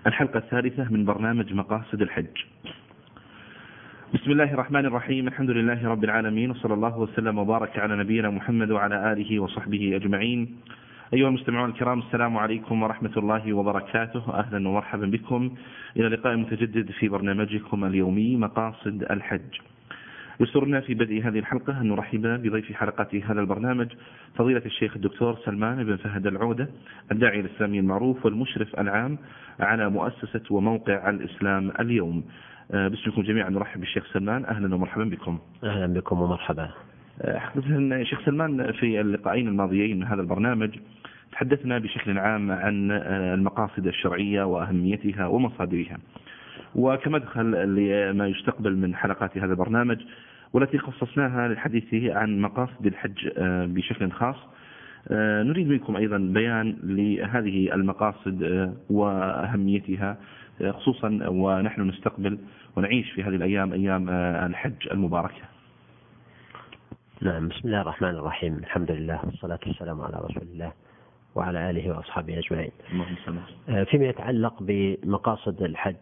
الحلقة الثالثة من برنامج مقاصد الحج. بسم الله الرحمن الرحيم. الحمد لله رب العالمين، وصلى الله وسلم وبارك على نبينا محمد وعلى آله وصحبه أجمعين. أيها المستمعون الكرام، السلام عليكم ورحمة الله وبركاته. أهلا ومرحبا بكم إلى لقاء متجدد في برنامجكم اليومي مقاصد الحج. يسرنا في بدء هذه الحلقة أن نرحب بضيف حلقة هذا البرنامج فضيلة الشيخ الدكتور سلمان بن فهد العودة، الداعية الإسلامي المعروف والمشرف العام على مؤسسة وموقع الإسلام اليوم. باسمكم جميعا نرحب بالشيخ سلمان. أهلا ومرحبا بكم. أهلا بكم ومرحبا. حقيقة شيخ سلمان، في اللقاءين الماضيين من هذا البرنامج تحدثنا بشكل عام عن المقاصد الشرعية وأهميتها ومصادرها، وكمدخل لما يستقبل من حلقات هذا البرنامج والتي خصصناها للحديث عن مقاصد الحج بشكل خاص، نريد منكم أيضا بيان لهذه المقاصد وأهميتها، خصوصا ونحن نستقبل ونعيش في هذه الأيام أيام الحج المباركة. نعم، بسم الله الرحمن الرحيم. الحمد لله والصلاة والسلام على رسول الله وعلى آله وأصحابه أجمعين. فيما يتعلق بمقاصد الحج،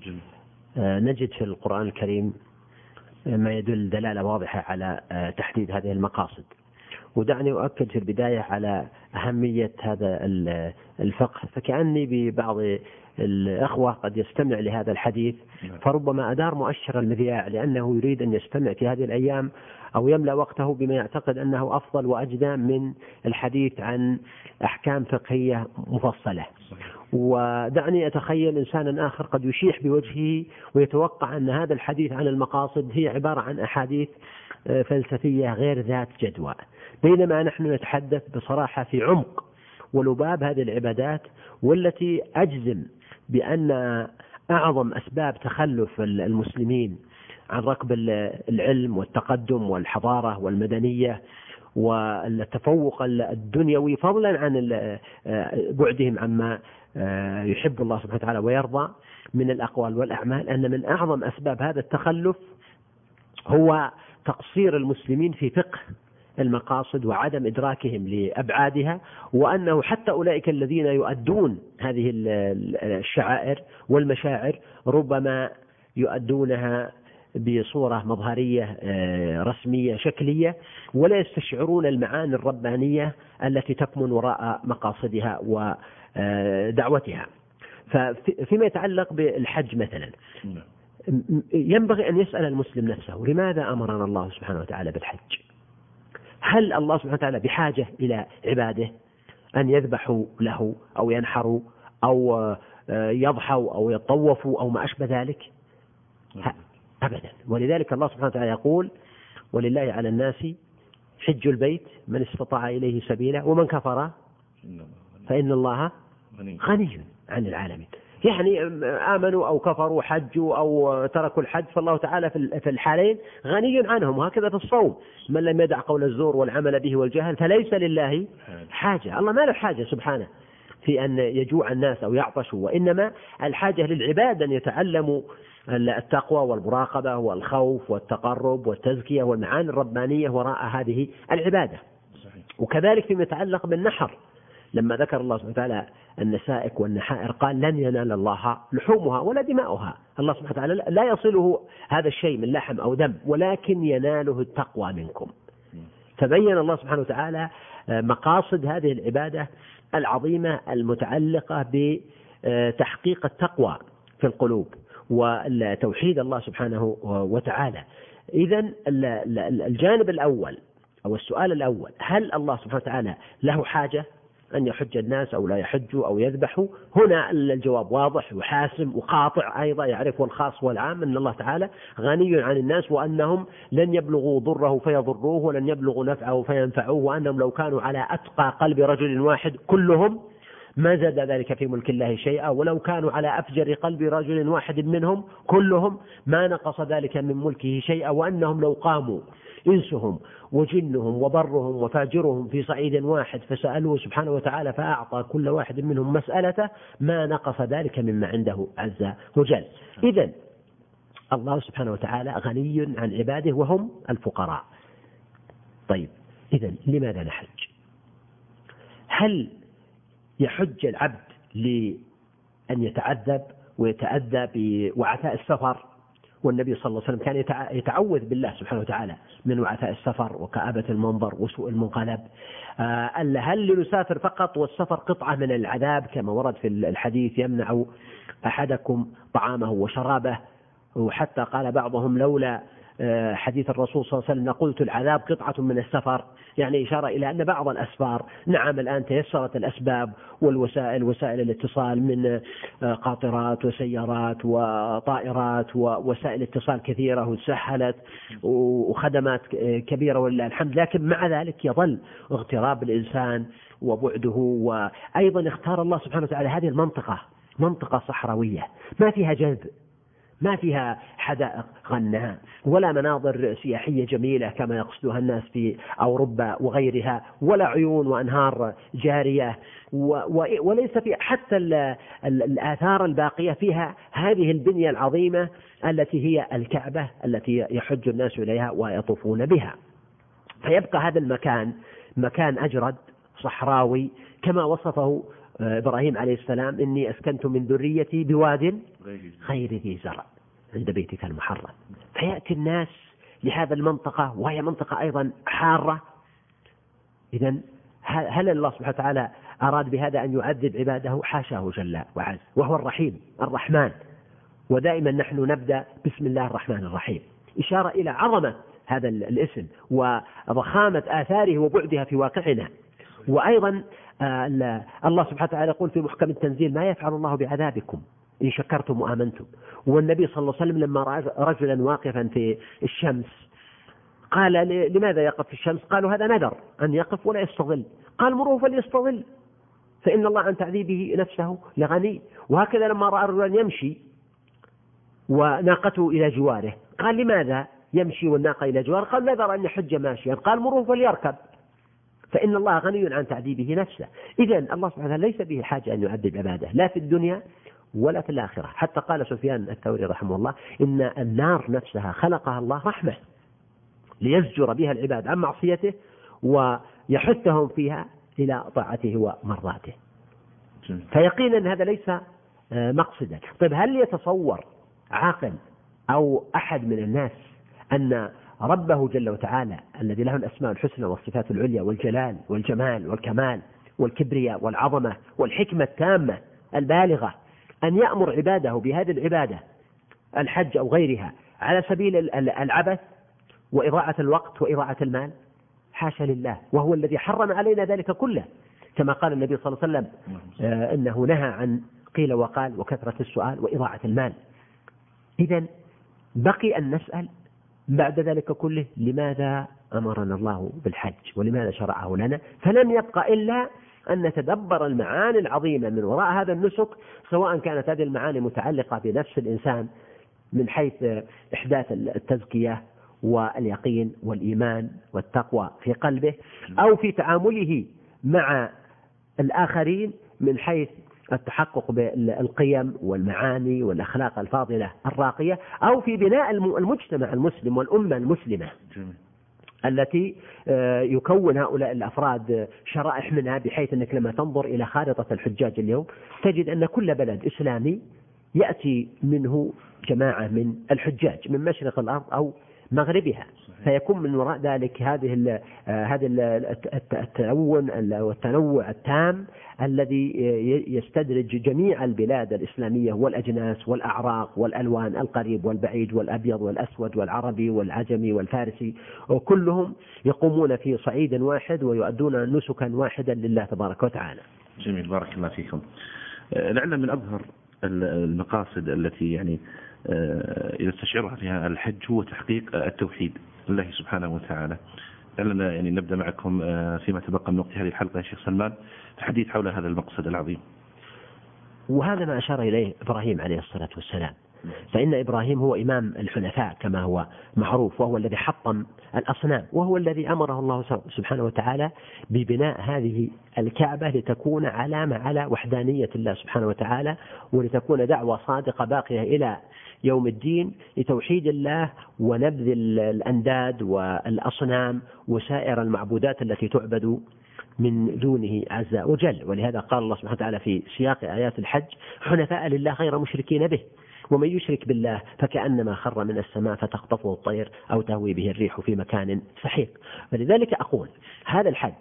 نجد في القرآن الكريم ما يدل دلالة واضحة على تحديد هذه المقاصد. ودعني أؤكد في البداية على أهمية هذا الفقه، فكأني ببعض الأخوة قد يستمع لهذا الحديث فربما أدار مؤشر المذياع لأنه يريد أن يستمع في هذه الأيام أو يملأ وقته بما يعتقد أنه أفضل وأجدى من الحديث عن أحكام فقهية مفصلة. ودعني أتخيل إنسانا آخر قد يشيح بوجهه ويتوقع أن هذا الحديث عن المقاصد هي عبارة عن أحاديث فلسفية غير ذات جدوى، بينما نحن نتحدث بصراحة في عمق ولباب هذه العبادات، والتي أجزم بأن أعظم أسباب تخلف المسلمين عن ركب العلم والتقدم والحضارة والمدنية والتفوق الدنيوي، فضلا عن بعدهم عما يحب الله سبحانه وتعالى ويرضى من الأقوال والأعمال، أن من أعظم أسباب هذا التخلف هو تقصير المسلمين في فقه المقاصد وعدم إدراكهم لأبعادها، وأنه حتى أولئك الذين يؤدون هذه الشعائر والمشاعر ربما يؤدونها بصورة مظهرية رسمية شكلية، ولا يستشعرون المعاني الربانية التي تكمن وراء مقاصدها ودعوتها. فيما يتعلق بالحج مثلا، ينبغي أن يسأل المسلم نفسه: لماذا أمرنا الله سبحانه وتعالى بالحج؟ هل الله سبحانه وتعالى بحاجة إلى عباده أن يذبحوا له أو ينحروا أو يضحوا أو يطوفوا أو ما أشبه ذلك؟ أبدا. ولذلك الله سبحانه وتعالى يقول: ولله على الناس حج البيت من استطاع إليه سبيلا ومن كفر فإن الله غني عن العالمين. يعني آمنوا أو كفروا، حجوا أو تركوا الحج، فالله تعالى في الحالين غني عنهم. وهكذا في الصوم: من لم يدع قول الزور والعمل به والجهل فليس لله حاجة. الله ما له حاجة سبحانه في أن يجوع الناس أو يعطشوا، وإنما الحاجة للعباد أن يتعلموا التقوى والمراقبة والخوف والتقرب والتزكية والمعاني الربانية وراء هذه العبادة. وكذلك فيما يتعلق بالنحر، لما ذكر الله سبحانه وتعالى النسائك والنحائر قال: لن ينال الله لحومها ولا دماؤها. الله سبحانه وتعالى لا يصله هذا الشيء من لحم أو دم، ولكن يناله التقوى منكم. فبين الله سبحانه وتعالى مقاصد هذه العبادة العظيمة المتعلقة بتحقيق التقوى في القلوب وتوحيد الله سبحانه وتعالى. إذن الجانب الأول أو السؤال الأول: هل الله سبحانه وتعالى له حاجة أن يحج الناس أو لا يحجوا أو يذبحوا؟ هنا الجواب واضح وحاسم وقاطع أيضا، يعرفه الخاص والعام، أن الله تعالى غني عن الناس، وأنهم لن يبلغوا ضره فيضروه ولن يبلغوا نفعه فينفعوه، وأنهم لو كانوا على أتقى قلب رجل واحد كلهم ما زاد ذلك في ملك الله شيئا، ولو كانوا على أفجر قلب رجل واحد منهم كلهم ما نقص ذلك من ملكه شيئا، وأنهم لو قاموا إنسهم وجنهم وبرهم وفاجرهم في صعيد واحد فسألوه سبحانه وتعالى فأعطى كل واحد منهم مسألته ما نقص ذلك مما عنده عز وجل. إذن الله سبحانه وتعالى غني عن عباده وهم الفقراء. طيب، إذن لماذا نحج؟ هل يحج العبد أن يتعذب ويتأذى بوعثاء السفر، والنبي صلى الله عليه وسلم كان يتعوذ بالله سبحانه وتعالى من وعثاء السفر وكآبة المنظر وسوء المنقلب. هل نسافر فقط والسفر قطعة من العذاب كما ورد في الحديث يمنع أحدكم طعامه وشرابه، وحتى قال بعضهم لولا حديث الرسول صلى الله عليه وسلم لقلت العذاب قطعة من السفر، يعني إشارة إلى أن بعض الأسفار نعم الآن تيسرت الأسباب وسائل الاتصال من قاطرات وسيارات وطائرات ووسائل اتصال كثيرة وتسهلت وخدمات كبيرة ولله الحمد، لكن مع ذلك يظل اغتراب الإنسان وبعده. وأيضا اختار الله سبحانه وتعالى هذه المنطقة منطقة صحراوية ما فيها جذب، ما فيها حدائق غناء ولا مناظر سياحية جميلة كما يقصدها الناس في أوروبا وغيرها، ولا عيون وأنهار جارية، وليس في حتى الآثار الباقية فيها هذه البنية العظيمة التي هي الكعبة التي يحج الناس إليها ويطوفون بها. فيبقى هذا المكان مكان أجرد صحراوي كما وصفه إبراهيم عليه السلام: إني أسكنت من ذريتي بواد غير ذي زرع عند بيتك المحرم. فيأتي الناس لهذا المنطقة وهي منطقة أيضا حارة. إذن هل الله سبحانه وتعالى أراد بهذا أن يعذب عباده؟ حاشاه جل وعز، وهو الرحيم الرحمن. ودائما نحن نبدأ بسم الله الرحمن الرحيم، إشارة إلى عظمة هذا الاسم وضخامة آثاره وبعدها في واقعنا. وأيضا الله سبحانه وتعالى يقول في محكم التنزيل: ما يفعل الله بعذابكم إن شكرتم وآمنتم. والنبي صلى الله عليه وسلم لما رأى رجلا واقفا في الشمس قال: لماذا يقف في الشمس؟ قالوا: هذا نذر أن يقف ولا يستظل. قال: مروه فليستظل فإن الله عن تعذيبه نفسه لغني. وهكذا لما رأى رجلا يمشي وناقته إلى جواره قال: لماذا يمشي والناقة إلى جواره؟ قال: نذر أن يحج ماشيا. قال: مروه فليركب فإن الله غني عن تعذيبه نفسه. إذن الله سبحانه وتعالى ليس به حاجة أن يعذب عباده لا في الدنيا ولا في الآخرة. حتى قال سفيان الثوري رحمه الله: إن النار نفسها خلقها الله رحمة ليزجر بها العباد عن معصيته ويحثهم فيها إلى طاعته ومرضاته. فيقينا هذا ليس مقصدا. طيب، هل يتصور عاقل أو أحد من الناس أن ربه جل وتعالى الذي له الأسماء الحسنى والصفات العليا والجلال والجمال والكمال والكبرياء والعظمة والحكمة التامة البالغة أن يأمر عباده بهذه العبادة الحج أو غيرها على سبيل العبث وإضاعة الوقت وإضاعة المال؟ حاشا لله، وهو الذي حرم علينا ذلك كله، كما قال النبي صلى الله عليه وسلم إنه نهى عن قيل وقال وكثرة السؤال وإضاعة المال. إذن بقي أن نسأل بعد ذلك كله: لماذا أمرنا الله بالحج ولماذا شرعه لنا؟ فلم يبقى إلا أن نتدبر المعاني العظيمة من وراء هذا النسك، سواء كانت هذه المعاني متعلقة بنفس الإنسان من حيث إحداث التزكية واليقين والإيمان والتقوى في قلبه، أو في تعامله مع الآخرين من حيث التحقق بالقيم والمعاني والأخلاق الفاضلة الراقية، أو في بناء المجتمع المسلم والأمة المسلمة التي يكون هؤلاء الأفراد شرائح منها، بحيث أنك لما تنظر إلى خارطة الحجاج اليوم تجد أن كل بلد إسلامي يأتي منه جماعة من الحجاج من مشرق الأرض أو مغربها، فيكون من وراء ذلك هذه التنوع التام الذي يستدرج جميع البلاد الإسلامية والأجناس والأعراق والألوان، القريب والبعيد والأبيض والأسود والعربي والعجمي والفارسي، وكلهم يقومون في صعيد واحد ويؤدون نسكا واحدا لله تبارك وتعالى. جميل، بارك الله فيكم. لعل من أظهر المقاصد التي يعني يستشعرها فيها الحج هو تحقيق التوحيد لله سبحانه وتعالى. لعلنا يعني نبدأ معكم فيما تبقى من وقت هذه الحلقة يا شيخ سلمان الحديث حول هذا المقصد العظيم. وهذا ما أشار إليه إبراهيم عليه الصلاة والسلام، فإن إبراهيم هو إمام الحنفاء كما هو معروف، وهو الذي حطم الأصنام، وهو الذي أمره الله سبحانه وتعالى ببناء هذه الكعبة لتكون علامة على وحدانية الله سبحانه وتعالى، ولتكون دعوة صادقة باقية إلى يوم الدين لتوحيد الله ونبذ الأنداد والأصنام وسائر المعبودات التي تعبد من دونه عز وجل. ولهذا قال الله سبحانه وتعالى في سياق آيات الحج: حنفاء لله غير مشركين به ومن يشرك بالله فكأنما خر من السماء فتخطفه الطير أو تهوي به الريح في مكان سحيق. فلذلك أقول هذا الحج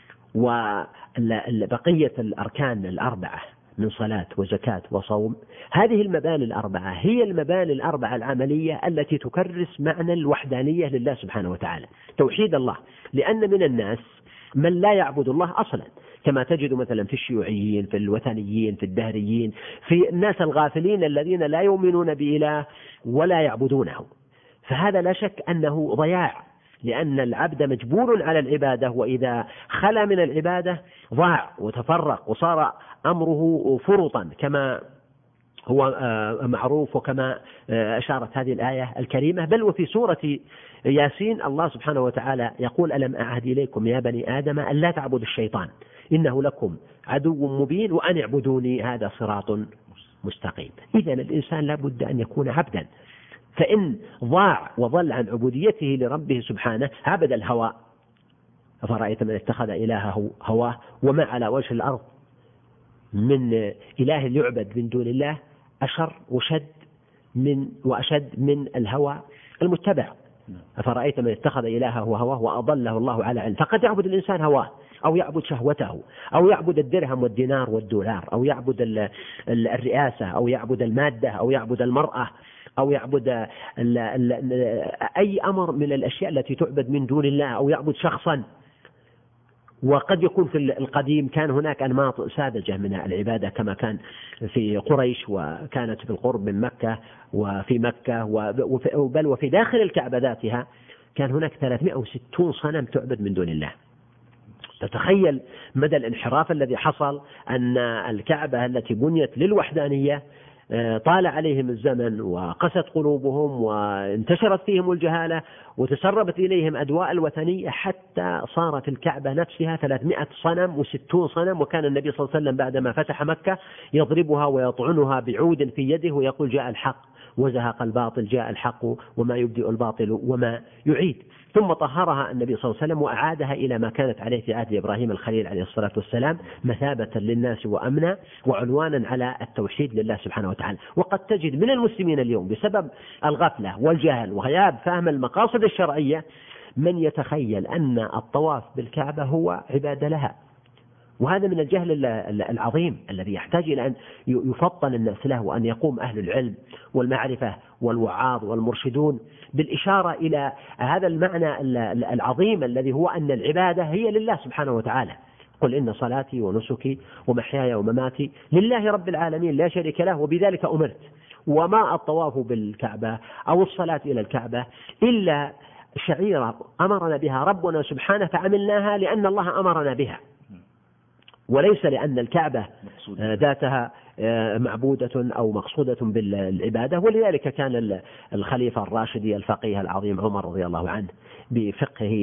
وبقية الأركان الأربعة من صلاة وزكاة وصوم، هذه المباني الأربعة هي المباني الأربعة العملية التي تكرس معنى الوحدانية لله سبحانه وتعالى، توحيد الله. لأن من الناس من لا يعبد الله أصلا، كما تجد مثلا في الشيوعيين، في الوثنيين، في الدهريين، في الناس الغافلين الذين لا يؤمنون بإله ولا يعبدونه. فهذا لا شك أنه ضياع، لأن العبد مجبور على العبادة، وإذا خلا من العبادة ضاع وتفرق وصار أمره فرطا كما هو معروف وكما أشارت هذه الآية الكريمة. بل وفي سورة ياسين الله سبحانه وتعالى يقول: ألم أعهد إليكم يا بني آدم أن لا تعبدوا الشيطان إنه لكم عدو مبين وأن اعبدوني هذا صراط مستقيم. إذن الإنسان لا بد أن يكون عبدا، فإن ضاع وضل عن عبوديته لربه سبحانه عبد الهوى. أفرأيت من اتخذ إلهه هواه وما على وجه الأرض من إله يعبد من دون الله أشر وأشد من الهوى المتبع. أفرأيت من اتخذ إلهه هواه وأضله الله على علم. فقد يعبد الإنسان هواه أو يعبد شهوته أو يعبد الدرهم والدينار والدولار أو يعبد الرئاسة أو يعبد المادة أو يعبد المرأة أو يعبد أي أمر من الأشياء التي تعبد من دون الله أو يعبد شخصا. وقد يكون في القديم كان هناك أنماط ساذجة من العبادة كما كان في قريش، وكانت في القرب من مكة وفي مكة بل وفي داخل الكعبة ذاتها كان هناك 360 صنم تعبد من دون الله. تتخيل مدى الانحراف الذي حصل، أن الكعبة التي بنيت للوحدانية طال عليهم الزمن وقست قلوبهم وانتشرت فيهم الجهالة وتسربت إليهم أدواء الوثنية حتى صارت الكعبة نفسها 300 صنم و60 صنم. وكان النبي صلى الله عليه وسلم بعدما فتح مكة يضربها ويطعنها بعود في يده ويقول: جاء الحق وزهق الباطل، جاء الحق وما يبدئ الباطل وما يعيد. ثم طهرها النبي صلى الله عليه وسلم وأعادها إلى ما كانت عليه في عهد إبراهيم الخليل عليه الصلاة والسلام، مثابة للناس وأمنا وعنوانا على التوحيد لله سبحانه وتعالى. وقد تجد من المسلمين اليوم بسبب الغفلة والجهل وغياب فهم المقاصد الشرعية من يتخيل أن الطواف بالكعبة هو عبادة لها، وهذا من الجهل العظيم الذي يحتاج إلى أن يفطن الناس له، وأن يقوم أهل العلم والمعرفة والوعاظ والمرشدون بالإشارة إلى هذا المعنى العظيم الذي هو أن العبادة هي لله سبحانه وتعالى. قل إن صلاتي ونسكي ومحياي ومماتي لله رب العالمين لا شريك له وبذلك أمرت. وما الطواف بالكعبة أو الصلاة إلى الكعبة إلا شعيرة أمرنا بها ربنا سبحانه فعملناها لأن الله أمرنا بها، وليس لأن الكعبة ذاتها معبودة أو مقصودة بالعبادة. ولذلك كان الخليفة الراشدي الفقيه العظيم عمر رضي الله عنه بفقهه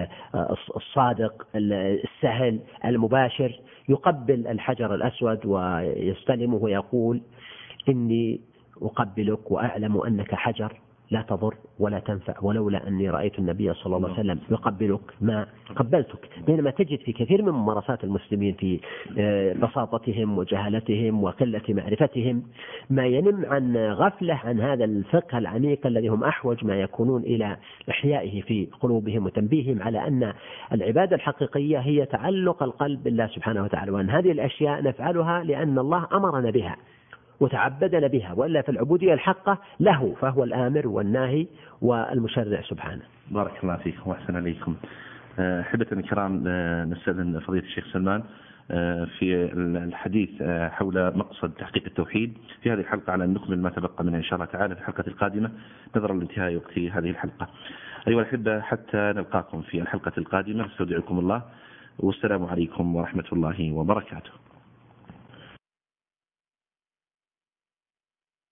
الصادق السهل المباشر يقبل الحجر الأسود ويستلمه ويقول: إني أقبلك وأعلم أنك حجر لا تضر ولا تنفع، ولولا أني رأيت النبي صلى الله عليه وسلم يقبلك ما قبلتك. بينما تجد في كثير من ممارسات المسلمين في بساطتهم وجهالتهم وقلة معرفتهم ما ينم عن غفلة عن هذا الفقه العميق الذي هم أحوج ما يكونون إلى إحيائه في قلوبهم وتنبيههم على أن العبادة الحقيقية هي تعلق القلب بالله سبحانه وتعالى، وأن هذه الأشياء نفعلها لأن الله أمرنا بها وتعبدنا بها، وإلا في العبودية الحقة له، فهو الآمر والناهي والمشرع سبحانه. بارك الله فيكم وأحسن عليكم. أحبة الكرام، نستأذن فضيلة الشيخ سلمان في الحديث حول مقصد تحقيق التوحيد في هذه الحلقة على أن نكمل ما تبقى منها إن شاء الله تعالى في الحلقة القادمة نظرا لانتهاء وقت هذه الحلقة. أيها الأحبة، حتى نلقاكم في الحلقة القادمة، استودعكم الله والسلام عليكم ورحمة الله وبركاته.